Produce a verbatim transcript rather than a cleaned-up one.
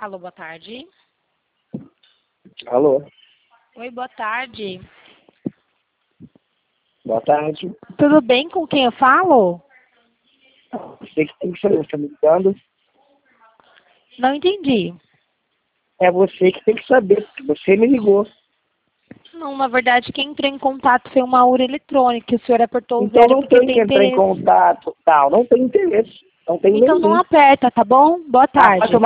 Alô, boa tarde. Alô, Oi, boa tarde. boa tarde. Tudo bem com quem eu falo? Você que tem que saber, está me ligando? Não entendi. É você que tem que saber, porque você me ligou. Não, na verdade, quem entrou em contato foi uma Aura Eletrônica. O senhor apertou o Então zero não porque tem tem que entrar em interesse. contato, tal, não tem interesse, não tem Então nenhum. não aperta, tá bom? Boa Ah, vai tarde. tomar